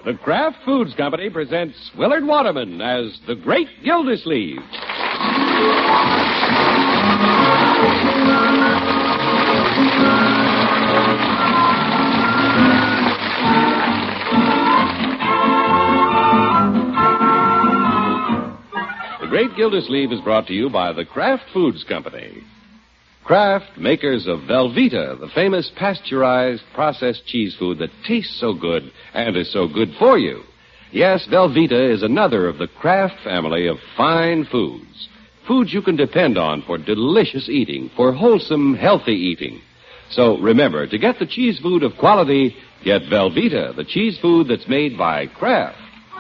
The Kraft Foods Company presents Willard Waterman as the Great Gildersleeve. The Great Gildersleeve is brought to you by the Kraft Foods Company. Kraft, makers of Velveeta, the famous pasteurized processed cheese food that tastes so good and is so good for you. Yes, Velveeta is another of the Kraft family of fine foods. Foods you can depend on for delicious eating, for wholesome, healthy eating. So remember, to get the cheese food of quality, get Velveeta, the cheese food that's made by Kraft.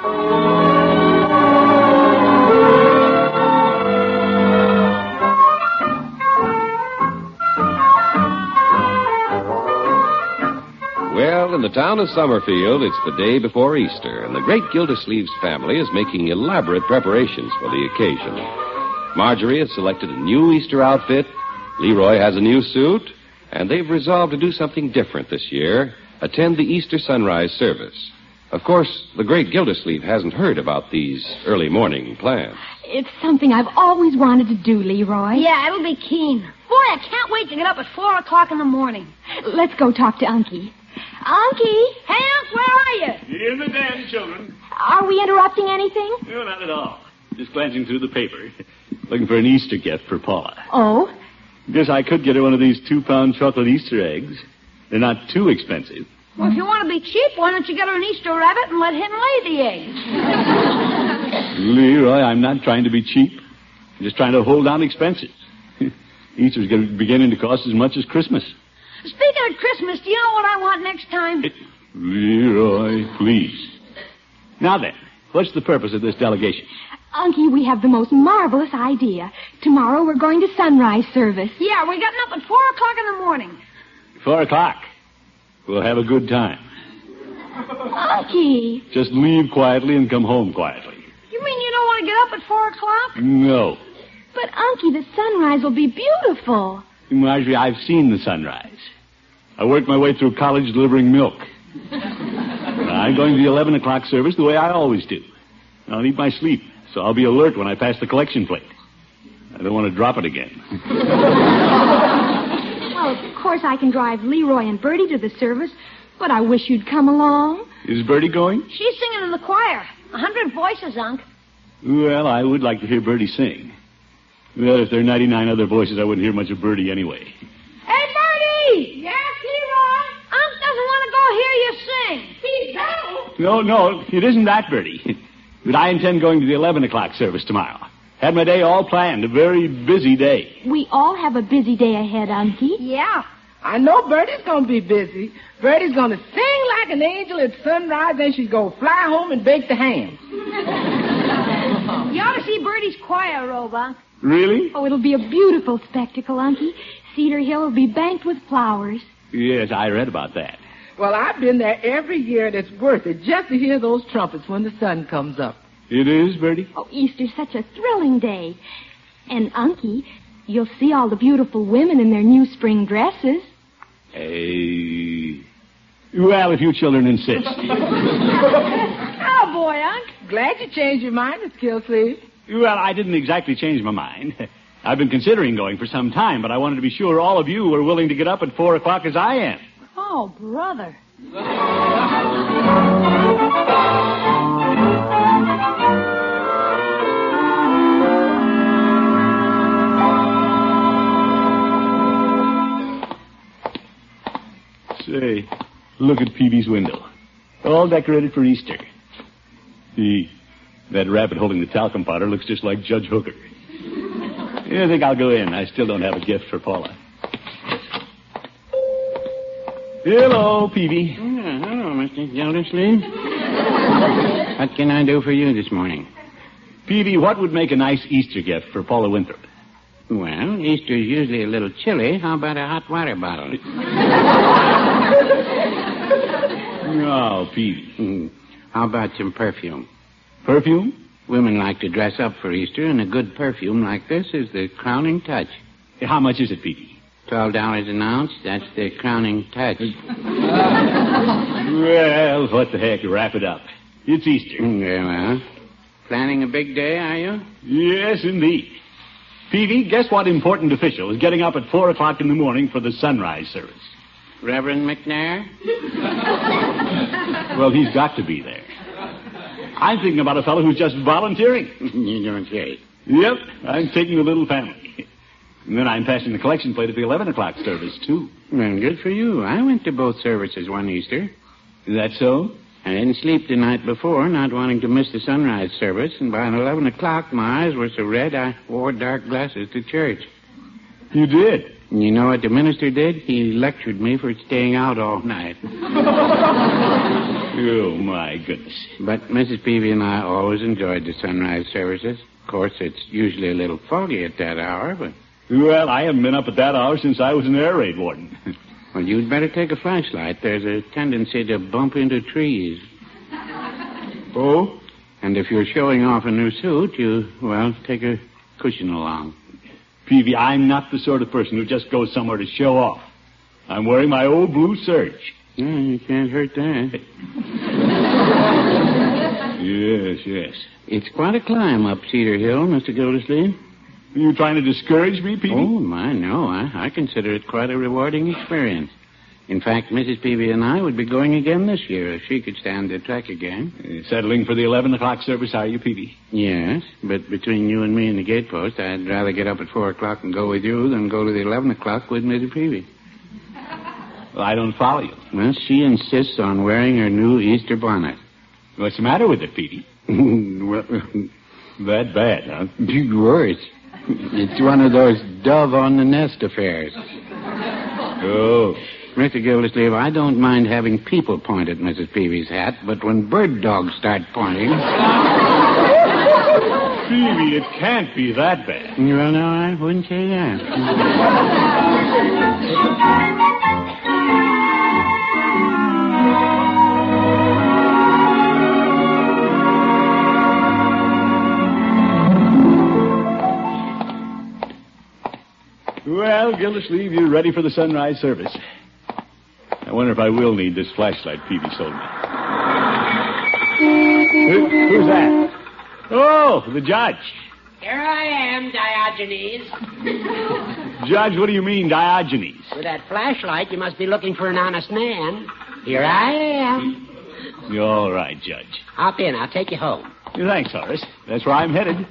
Well, in the town of Summerfield, it's the day before Easter, and the great Gildersleeve's family is making elaborate preparations for the occasion. Marjorie has selected a new Easter outfit, Leroy has a new suit, and they've resolved to do something different this year, attend the Easter sunrise service. Of course, the great Gildersleeve hasn't heard about these early morning plans. It's something I've always wanted to do, Leroy. Yeah, it'll be keen. Boy, I can't wait to get up at 4 o'clock in the morning. Let's go talk to Unky. Unky! Hey, Unc, where are you? In the den, children. Are we interrupting anything? No, not at all. Just glancing through the paper. Looking for an Easter gift for Paula. Oh? Guess I could get her one of these 2-pound chocolate Easter eggs. They're not too expensive. Well, if you want to be cheap, why don't you get her an Easter rabbit and let him lay the eggs? Leroy, I'm not trying to be cheap. I'm just trying to hold down expenses. Easter's beginning to cost as much as Christmas. Speaking of Christmas, do you know what I want next time? Leroy, please. Now then, what's the purpose of this delegation? Unky, we have the most marvelous idea. Tomorrow we're going to sunrise service. Yeah, we're getting up at 4 o'clock in the morning. 4 o'clock. We'll have a good time. Unky. Just leave quietly and come home quietly. You mean you don't want to get up at 4 o'clock? No. But, Unky, the sunrise will be beautiful. Marjorie, I've seen the sunrise. I worked my way through college delivering milk. I'm going to the 11 o'clock service the way I always do. I'll need my sleep, so I'll be alert when I pass the collection plate. I don't want to drop it again. Well, of course I can drive Leroy and Bertie to the service, but I wish you'd come along. Is Bertie going? She's singing in the choir. 100 voices, Unc. Well, I would like to hear Bertie sing. Well, if there are 99 other voices, I wouldn't hear much of Bertie anyway. Hey, Bertie! Yes, Leroy? Unc doesn't want to go hear you sing. He don't. No, it isn't that, Bertie. But I intend going to the 11 o'clock service tomorrow. Had my day all planned, a very busy day. We all have a busy day ahead, Unky. Yeah. I know Bertie's going to be busy. Bertie's going to sing like an angel at sunrise, then she's going to fly home and bake the ham. You ought to see Bertie's choir robe, Unc. Really? Oh, it'll be a beautiful spectacle, Unky. Cedar Hill will be banked with flowers. Yes, I read about that. Well, I've been there every year, and it's worth it just to hear those trumpets when the sun comes up. It is, Bertie? Oh, Easter's such a thrilling day. And, Unky, you'll see all the beautiful women in their new spring dresses. Well, if you children insist. Oh, boy, Unc. Glad you changed your mind, Miss Gilsleeve. Well, I didn't exactly change my mind. I've been considering going for some time, but I wanted to be sure all of you were willing to get up at 4 o'clock as I am. Oh, brother. Say, look at Peavy's window. All decorated for Easter. That rabbit holding the talcum powder looks just like Judge Hooker. I think I'll go in. I still don't have a gift for Paula. Hello, Peavy. Hello, Mr. Gildersleeve. What can I do for you this morning? Peavy, what would make a nice Easter gift for Paula Winthrop? Well, Easter's usually a little chilly. How about a hot water bottle? Oh, Peavy. How about some perfume? Perfume? Women like to dress up for Easter, and a good perfume like this is the crowning touch. How much is it, Peavy? $12 an ounce. That's the crowning touch. Well, what the heck? Wrap it up. It's Easter. Very well. Planning a big day, are you? Yes, indeed. Peavy, guess what important official is getting up at 4 o'clock in the morning for the sunrise service? Reverend McNair? Well, he's got to be there. I'm thinking about a fellow who's just volunteering. You don't say. Yep, I'm taking the little family. And then I'm passing the collection plate at the 11 o'clock service, too. Well, good for you. I went to both services one Easter. Is that so? I didn't sleep the night before, not wanting to miss the sunrise service, and by 11 o'clock, my eyes were so red I wore dark glasses to church. You did? And you know what the minister did? He lectured me for staying out all night. Oh, my goodness. But Mrs. Peavy and I always enjoyed the sunrise services. Of course, it's usually a little foggy at that hour, but... Well, I haven't been up at that hour since I was an air raid warden. Well, you'd better take a flashlight. There's a tendency to bump into trees. Oh? And if you're showing off a new suit, take a cushion along. Peavy, I'm not the sort of person who just goes somewhere to show off. I'm wearing my old blue serge. Yeah, you can't hurt that. Yes. It's quite a climb up Cedar Hill, Mr. Gildersleeve. Are you trying to discourage me, Peavy? Oh, my, no. I consider it quite a rewarding experience. In fact, Mrs. Peavy and I would be going again this year if she could stand the trek again. Settling for the 11 o'clock service, are you, Peavy? Yes, but between you and me and the gatepost, I'd rather get up at 4 o'clock and go with you than go to the 11 o'clock with Mrs. Peavy. Well, I don't follow you. Well, she insists on wearing her new Easter bonnet. What's the matter with it, Peavy? Well, that bad, huh? Worse. It's one of those dove-on-the-nest affairs. Oh. Mr. Gildersleeve, I don't mind having people point at Mrs. Peavy's hat, but when bird dogs start pointing... Peavy, it can't be that bad. Well, no, I wouldn't say that. Well, Gildersleeve, you're ready for the sunrise service. I wonder if I will need this flashlight Peavy sold me. Who's that? Oh, the judge. Here I am, Diogenes. Judge, what do you mean, Diogenes? With that flashlight, you must be looking for an honest man. Here I am. You're all right, Judge. Hop in. I'll take you home. Thanks, Horace. That's where I'm headed.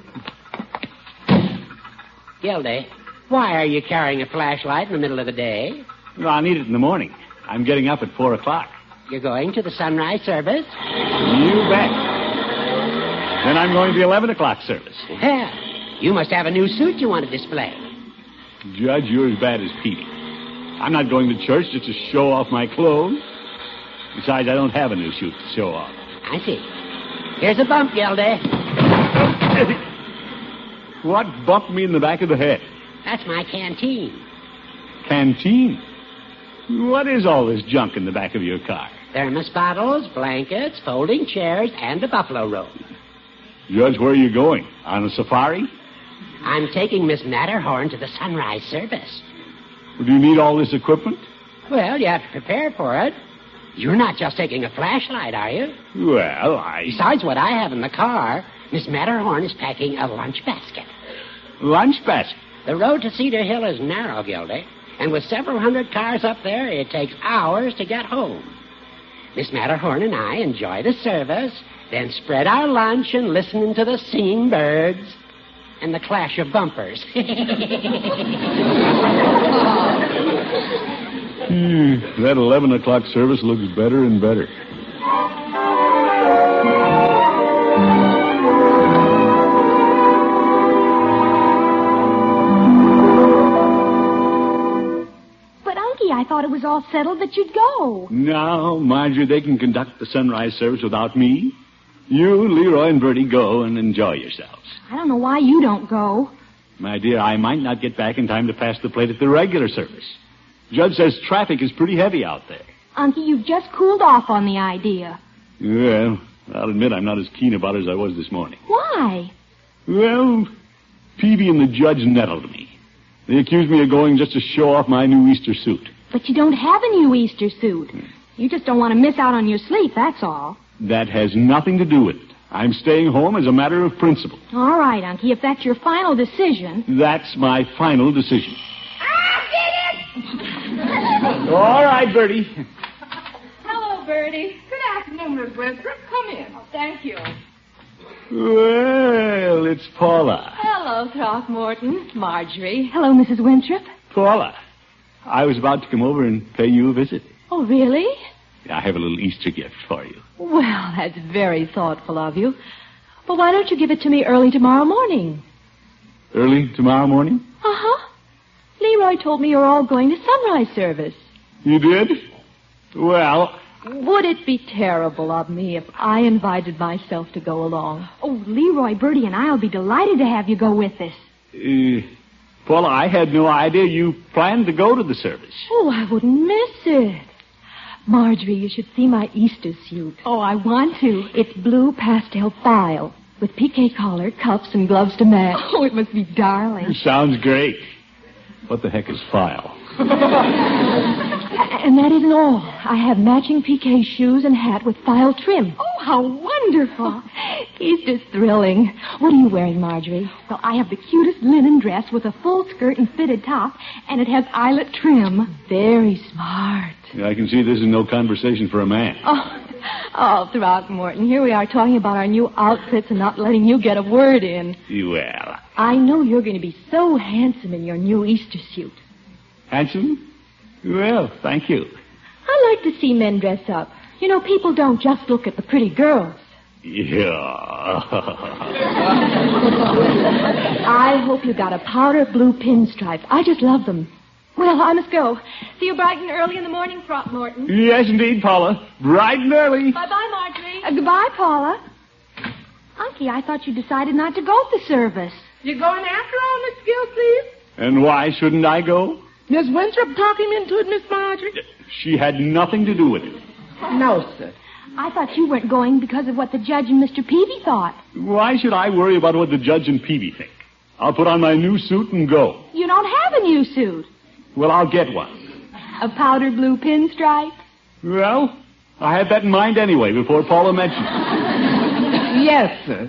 Gildy, why are you carrying a flashlight in the middle of the day? Well, I'll need it in the morning. I'm getting up at 4 o'clock. You're going to the sunrise service? You bet. Then I'm going to the 11 o'clock service. Well, you must have a new suit you want to display. Judge, you're as bad as Peavy. I'm not going to church just to show off my clothes. Besides, I don't have a new suit to show off. I see. Here's a bump, Gildy. What bumped me in the back of the head? That's my canteen. Canteen? What is all this junk in the back of your car? Thermos bottles, blankets, folding chairs, and a buffalo robe. Judge, where are you going? On a safari? I'm taking Miss Matterhorn to the sunrise service. Do you need all this equipment? Well, you have to prepare for it. You're not just taking a flashlight, are you? Well, Besides what I have in the car, Miss Matterhorn is packing a lunch basket. Lunch basket? The road to Cedar Hill is narrow, Gildy, and with several hundred cars up there, it takes hours to get home. Miss Matterhorn and I enjoy the service, then spread our lunch and listen to the singing birds and the clash of bumpers. That 11 o'clock service looks better and better. But, Unky, I thought it was all settled that you'd go. No, Marjorie, they can conduct the sunrise service without me. You, Leroy, and Bertie go and enjoy yourselves. I don't know why you don't go. My dear, I might not get back in time to pass the plate at the regular service. Judge says traffic is pretty heavy out there. Unky, you've just cooled off on the idea. Well, I'll admit I'm not as keen about it as I was this morning. Why? Well, Peavy and the judge nettled me. They accuse me of going just to show off my new Easter suit. But you don't have a new Easter suit. You just don't want to miss out on your sleep, that's all. That has nothing to do with it. I'm staying home as a matter of principle. All right, Unky, if that's your final decision. That's my final decision. I'll get it! All right, Bertie. Hello, Bertie. Good afternoon, Miss Winthrop. Come in. Oh, thank you. Well, it's Paula. Hello, Throckmorton. Marjorie. Hello, Mrs. Winthrop. Paula, I was about to come over and pay you a visit. Oh, really? I have a little Easter gift for you. Well, that's very thoughtful of you. But why don't you give it to me early tomorrow morning? Early tomorrow morning? Uh-huh. Leroy told me you're all going to sunrise service. You did? Well, Would it be terrible of me if I invited myself to go along? Oh, Leroy, Bertie, and I'll be delighted to have you go with us. Paula, I had no idea you planned to go to the service. Oh, I wouldn't miss it. Marjorie, you should see my Easter suit. Oh, I want to. It's blue pastel file with piqué collar, cuffs, and gloves to match. Oh, it must be darling. Sounds great. What the heck is file? And that isn't all. I have matching piqué shoes and hat with file trim. Oh, how wonderful. Easter's thrilling. What are you wearing, Marjorie? Well, I have the cutest linen dress with a full skirt and fitted top, and it has eyelet trim. Very smart. I can see this is no conversation for a man. Oh, Throckmorton, here we are talking about our new outfits and not letting you get a word in. Well, I know you're going to be so handsome in your new Easter suit. handsome? Well, thank you. I like to see men dress up. You know, people don't just look at the pretty girls. Yeah. I hope you got a powder blue pinstripe. I just love them. Well, I must go. See you bright and early in the morning, Throckmorton. Yes, indeed, Paula. Bright and early. Bye-bye, Marjorie. Goodbye, Paula. Unky, I thought you decided not to go to service. You going after all, Miss Gilsleeve? And why shouldn't I go? Miss Winthrop talked him into it, Miss Marjorie? She had nothing to do with it. No, sir. I thought you weren't going because of what the judge and Mr. Peavy thought. Why should I worry about what the judge and Peavy think? I'll put on my new suit and go. You don't have a new suit. Well, I'll get one. A powder blue pinstripe? Well, I had that in mind anyway before Paula mentioned it. Yes, sir.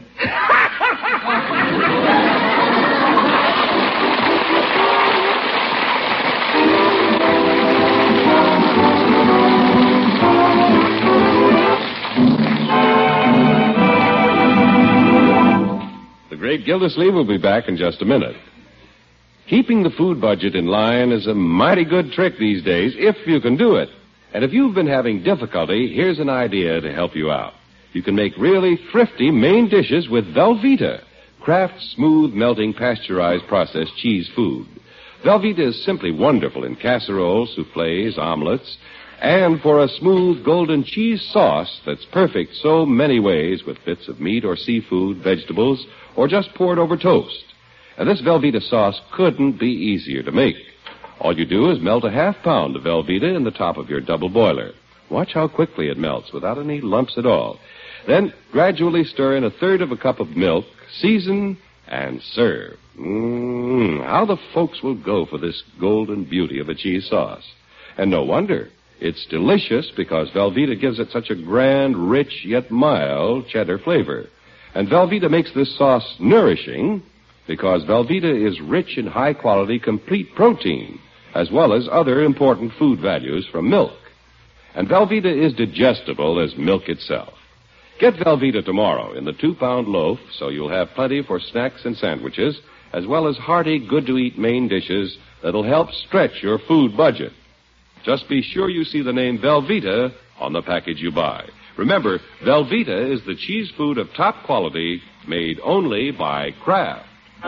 The great Gildersleeve will be back in just a minute. Keeping the food budget in line is a mighty good trick these days, if you can do it. And if you've been having difficulty, here's an idea to help you out. You can make really thrifty main dishes with Velveeta, Kraft's smooth, melting, pasteurized, processed cheese food. Velveeta is simply wonderful in casseroles, soufflés, omelets, and for a smooth golden cheese sauce that's perfect so many ways with bits of meat or seafood, vegetables, or just poured over toast. And this Velveeta sauce couldn't be easier to make. All you do is melt a half pound of Velveeta in the top of your double boiler. Watch how quickly it melts without any lumps at all. Then gradually stir in a third of a cup of milk, season, and serve. How the folks will go for this golden beauty of a cheese sauce. And no wonder. It's delicious because Velveeta gives it such a grand, rich, yet mild cheddar flavor. And Velveeta makes this sauce nourishing because Velveeta is rich in high-quality, complete protein, as well as other important food values from milk. And Velveeta is digestible as milk itself. Get Velveeta tomorrow in the 2-pound loaf so you'll have plenty for snacks and sandwiches, as well as hearty, good-to-eat main dishes that'll help stretch your food budget. Just be sure you see the name Velveeta on the package you buy. Remember, Velveeta is the cheese food of top quality made only by Kraft.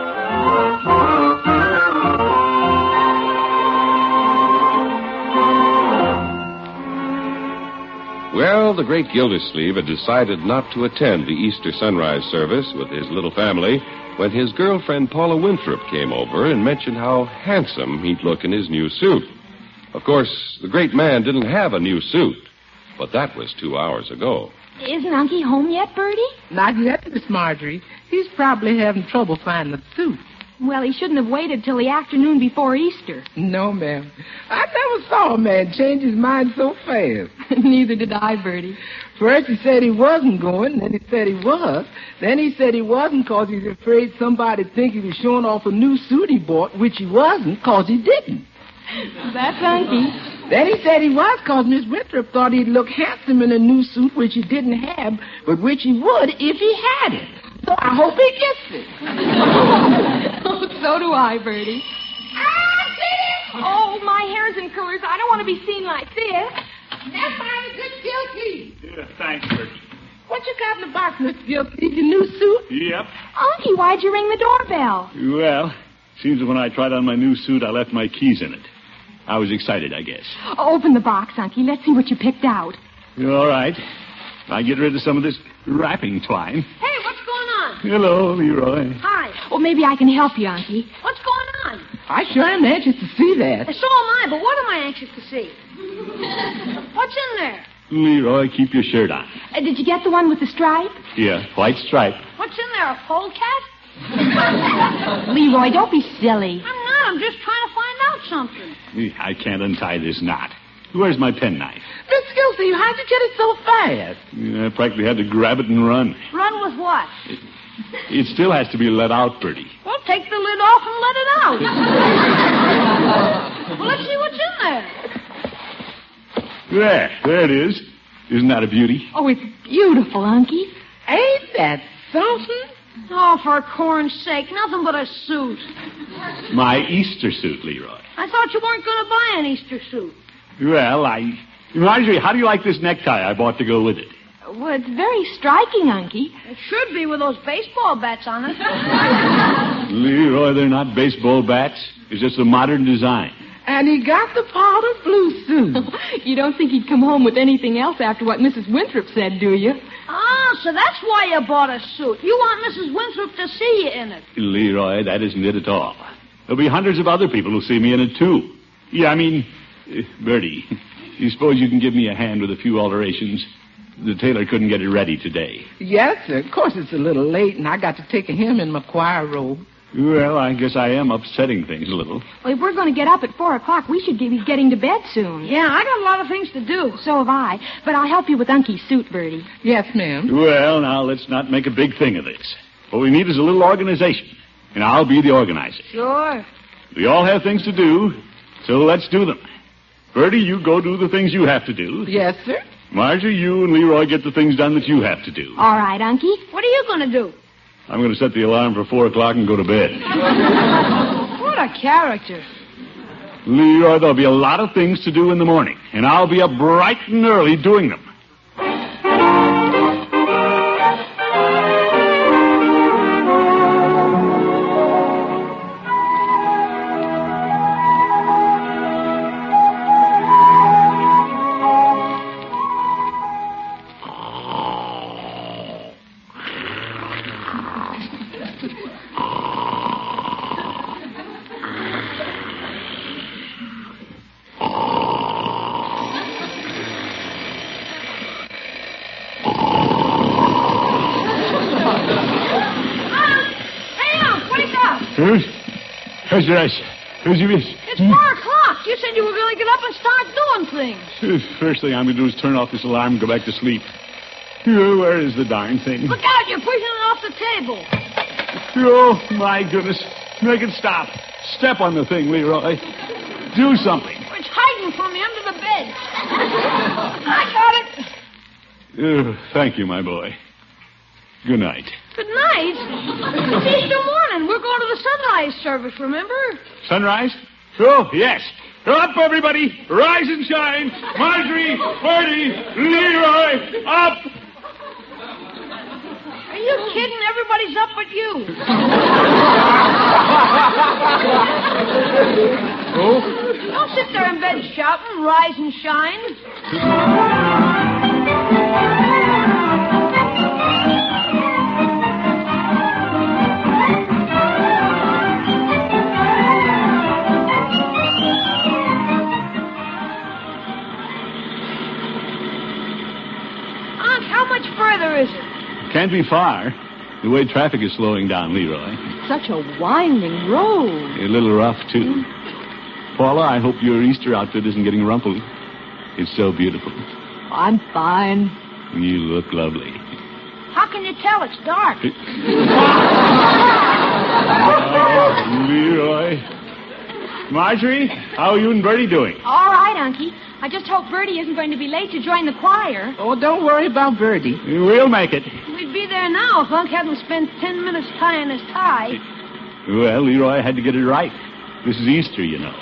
Well, the great Gildersleeve had decided not to attend the Easter sunrise service with his little family when his girlfriend Paula Winthrop came over and mentioned how handsome he'd look in his new suit. Of course, the great man didn't have a new suit, but that was 2 hours ago. Isn't Unky home yet, Bertie? Not yet, Miss Marjorie. He's probably having trouble finding the suit. Well, he shouldn't have waited till the afternoon before Easter. No, ma'am. I never saw a man change his mind so fast. Neither did I, Bertie. First he said he wasn't going, then he said he was. Then he said he wasn't because he's afraid somebody'd think he was showing off a new suit he bought, which he wasn't because he didn't. That's Unky. Then he said he was because Miss Winthrop thought he'd look handsome in a new suit which he didn't have, but which he would if he had it. So I hope he gets it. Oh, so do I, Bertie. Oh, my hair's in curlers. I don't want to be seen like this. That's mighty good, Gilsey. Yeah, thanks, Bert. What you got in the box, Mr. Gilsey? Your new suit? Yep. Unky, why'd you ring the doorbell? Well, seems that when I tried on my new suit, I left my keys in it. I was excited, I guess. Open the box, Unky. Let's see what you picked out. All right. I get rid of some of this wrapping twine. Hey, what's going on? Hello, Leroy. Hi. Well, maybe I can help you, Unky. What's going on? I sure am anxious to see that. So am I, but what am I anxious to see? What's in there? Leroy, keep your shirt on. Did you get the one with the stripe? Yeah, white stripe. What's in there, a polecat? Leroy, don't be silly. I'm not. I'm just trying to find out something. I can't untie this knot. Where's my penknife? Miss Gilsey, how'd you get it so fast? I practically had to grab it and run. Run with what? It still has to be let out, Bertie. Well, take the lid off and let it out. Well, let's see what's in there. There it is. Isn't that a beauty? Oh, it's beautiful, Unky. Ain't that something? Oh, for corn's sake, nothing but a suit. My Easter suit, Leroy. I thought you weren't going to buy an Easter suit. Well, Marjorie, how do you like this necktie I bought to go with it? Well, it's very striking, Unky. It should be with those baseball bats on it. Leroy, they're not baseball bats. It's just a modern design. And he got the powder blue suit. You don't think he'd come home with anything else after what Mrs. Winthrop said, do you? Oh, so that's why you bought a suit. You want Mrs. Winthrop to see you in it. Leroy, that isn't it at all. There'll be hundreds of other people who'll see me in it, too. Yeah, Bertie, you suppose you can give me a hand with a few alterations? The tailor couldn't get it ready today. Yes, sir. Of course it's a little late, and I got to take him in my choir robe. Well, I guess I am upsetting things a little. Well, if we're going to get up at 4 o'clock, we should be getting to bed soon. Yeah, I got a lot of things to do. So have I. But I'll help you with Unky's suit, Bertie. Yes, ma'am. Well, now, let's not make a big thing of this. What we need is a little organization, and I'll be the organizer. Sure. We all have things to do, so let's do them. Bertie, you go do the things you have to do. Yes, sir. Marjorie, you and Leroy get the things done that you have to do. All right, Unky. What are you going to do? I'm going to set the alarm for 4 o'clock and go to bed. What a character. Leroy, there'll be a lot of things to do in the morning, and I'll be up bright and early doing them. It's 4 o'clock. You said you were going to get up and start doing things. First thing I'm going to do is turn off this alarm and go back to sleep. Where is the darn thing? Look out, you're pushing it off the table. Oh, my goodness. Make it stop. Step on the thing, Leroy. Do something. It's hiding from me under the bed. I got it. Thank you, my boy. Good night. Good night. It's Easter morning. We're going to the sunrise service, remember? Sunrise? Oh, yes. Up, everybody. Rise and shine. Marjorie, Bertie, Leroy, up. Are you kidding? Everybody's up but you. Oh? Don't sit there in bed shouting, rise and shine. Unc, how much further is it? Can't be far. The way traffic is slowing down, Leroy. Such a winding road. A little rough, too. Paula, I hope your Easter outfit isn't getting rumpled. It's so beautiful. I'm fine. You look lovely. How can you tell it's dark? Oh, Leroy. Marjorie, how are you and Bertie doing? All right, Unky. I just hope Bertie isn't going to be late to join the choir. Oh, don't worry about Bertie. We'll make it. We'd be there now if Unc hadn't spent 10 minutes tying his tie. Well, Leroy had to get it right. This is Easter, you know.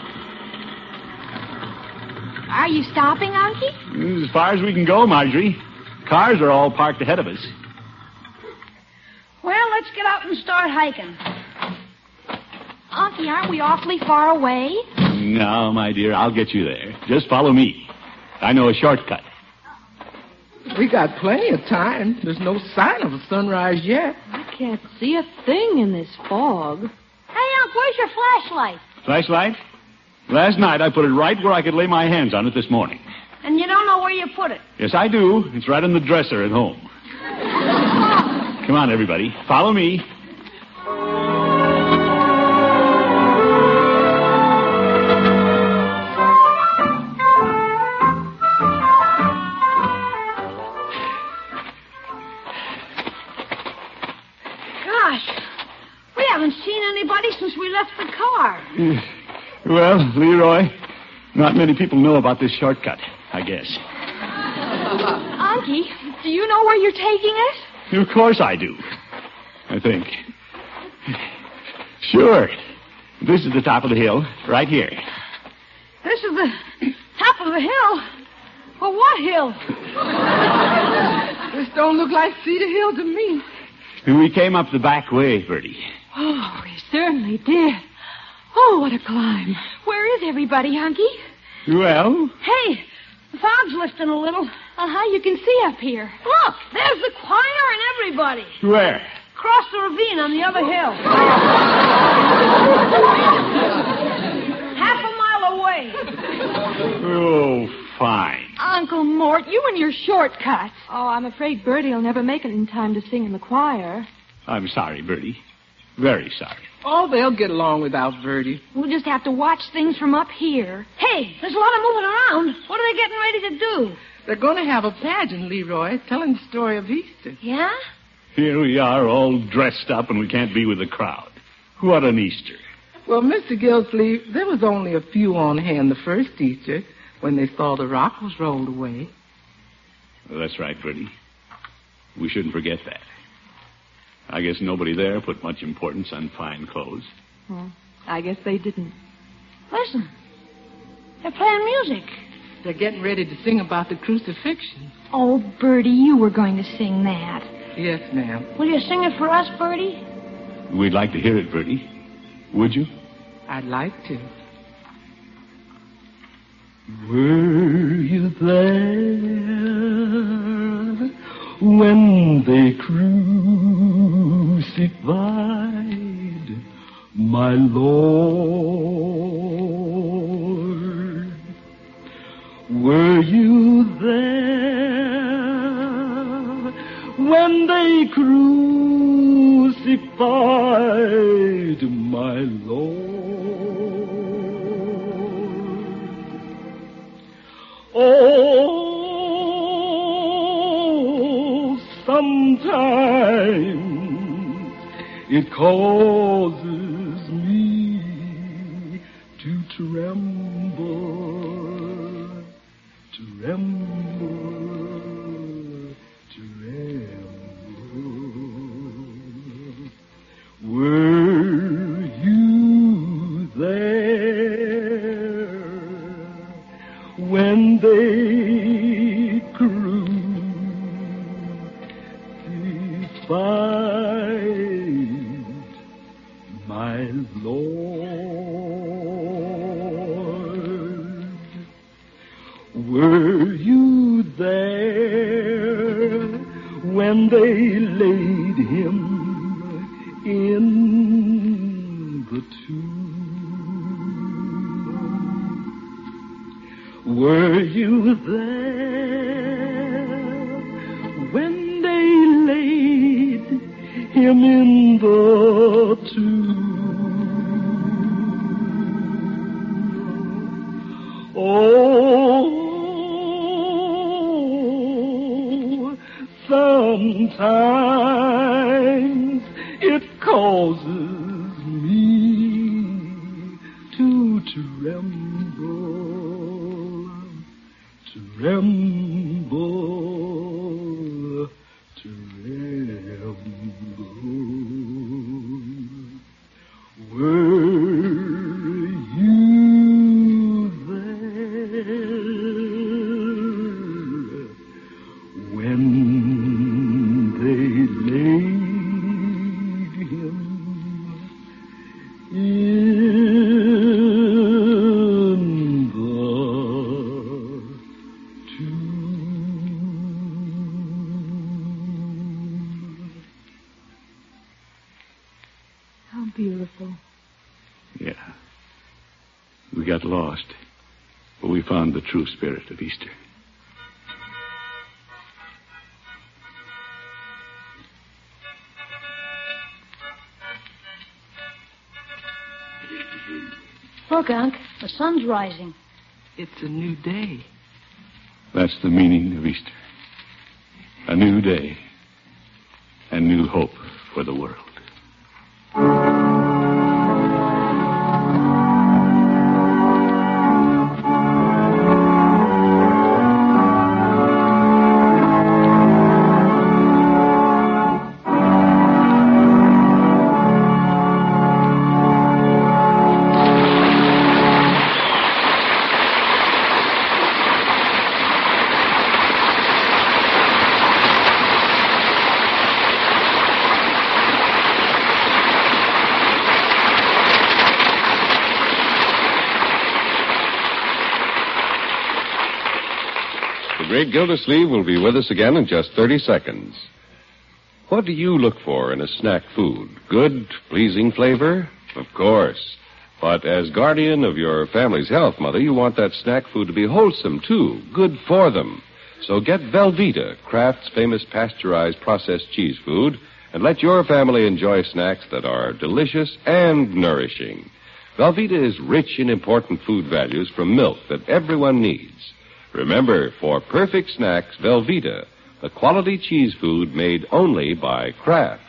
Are you stopping, Unky? As far as we can go, Marjorie. Cars are all parked ahead of us. Well, let's get out and start hiking. Unky, aren't we awfully far away? No, my dear, I'll get you there. Just follow me. I know a shortcut. We got plenty of time. There's no sign of a sunrise yet. I can't see a thing in this fog. Hey, Unc, where's your flashlight? Flashlight? Last night I put it right where I could lay my hands on it this morning. And you don't know where you put it. Yes, I do. It's right in the dresser at home. Come on, everybody. Follow me. Gosh, we haven't seen anybody since we left the car. Well, Leroy, not many people know about this shortcut, I guess. Unky, do you know where you're taking us? Of course I do. I think. Sure. This is the top of the hill, right here. This is the top of the hill? Well, what hill? This don't look like Cedar Hill to me. We came up the back way, Bertie. Oh, we certainly did. Oh, what a climb. Where is everybody, Unky? Well, Hey, the fog's lifting a little. Uh-huh, you can see up here. Look, there's the choir and everybody. where? Across the ravine on the other hill. Half a mile away. Oh, fine. Uncle Mort, you and your shortcuts. Oh, I'm afraid Bertie will never make it in time to sing in the choir. I'm sorry, Bertie. Very sorry. Oh, they'll get along without Bertie. We'll just have to watch things from up here. Hey, there's a lot of moving around. What are they getting ready to do? They're going to have a pageant, Leroy, telling the story of Easter. Yeah? Here we are all dressed up and we can't be with the crowd. What an Easter. Well, Mr. Gillsleeve, there was only a few on hand the first Easter when they saw the rock was rolled away. Well, that's right, Bertie. We shouldn't forget that. I guess nobody there put much importance on fine clothes. Well, I guess they didn't. Listen, they're playing music. They're getting ready to sing about the crucifixion. Oh, Bertie, you were going to sing that. Yes, ma'am. Will you sing it for us, Bertie? We'd like to hear it, Bertie. Would you? I'd like to. Were you there when they crucified my Lord? Were you there when they crucified my Lord? Oh, sometimes it causes me to tremble, tremble, tremble. Were you there when they crucified my Lord? Were you there when they laid him in the tomb? Were you there when they laid him him in the tomb. Oh, sometimes it causes me to tremble, tremble, tremble. Were you there when they laid him in the tomb? How beautiful. Yeah. We got lost, but we found the true spirit of Easter. Look, Unc, the sun's rising. It's a new day. That's the meaning of Easter. A new day and new hope for the world. The great Gildersleeve will be with us again in just 30 seconds. What do you look for in a snack food? Good, pleasing flavor? Of course. But as guardian of your family's health, Mother, you want that snack food to be wholesome, too. Good for them. So get Velveeta, Kraft's famous pasteurized processed cheese food, and let your family enjoy snacks that are delicious and nourishing. Velveeta is rich in important food values from milk that everyone needs. Remember, for perfect snacks, Velveeta, the quality cheese food made only by Kraft.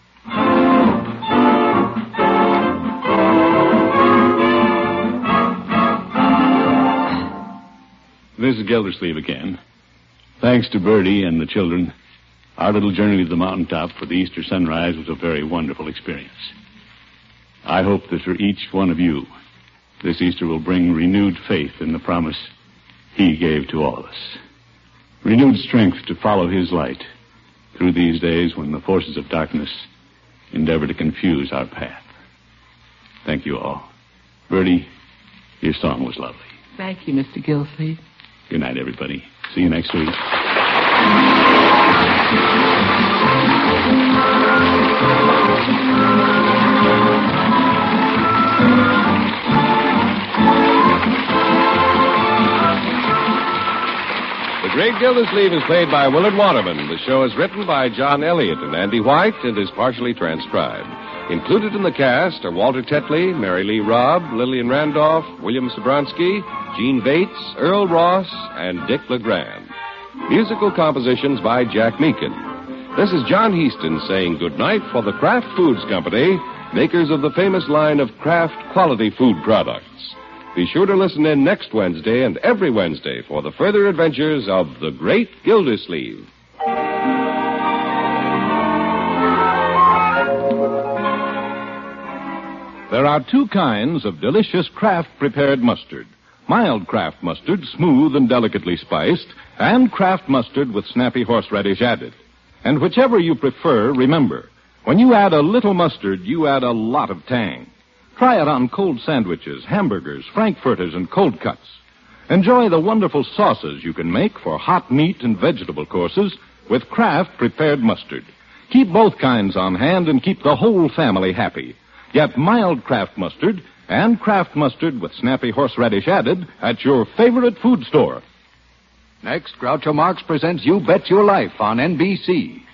This is Gildersleeve again. Thanks to Bertie and the children, our little journey to the mountaintop for the Easter sunrise was a very wonderful experience. I hope that for each one of you, this Easter will bring renewed faith in the promise He gave to all of us. Renewed strength to follow His light through these days when the forces of darkness endeavor to confuse our path. Thank you all. Bertie, your song was lovely. Thank you, Mr. Gildersleeve. Good night, everybody. See you next week. The Great Gildersleeve is played by Willard Waterman. The show is written by John Elliott and Andy White and is partially transcribed. Included in the cast are Walter Tetley, Mary Lee Robb, Lillian Randolph, William Sobronsky, Gene Bates, Earl Ross, and Dick LeGrand. Musical compositions by Jack Meakin. This is John Heaston saying goodnight for the Kraft Foods Company, makers of the famous line of Kraft quality food products. Be sure to listen in next Wednesday and every Wednesday for the further adventures of the Great Gildersleeve. There are two kinds of delicious Kraft prepared mustard. Mild Kraft mustard, smooth and delicately spiced, and Kraft mustard with snappy horseradish added. And whichever you prefer, remember, when you add a little mustard, you add a lot of tang. Try it on cold sandwiches, hamburgers, frankfurters, and cold cuts. Enjoy the wonderful sauces you can make for hot meat and vegetable courses with Kraft prepared mustard. Keep both kinds on hand and keep the whole family happy. Get mild Kraft mustard and Kraft mustard with snappy horseradish added at your favorite food store. Next, Groucho Marx presents You Bet Your Life on NBC.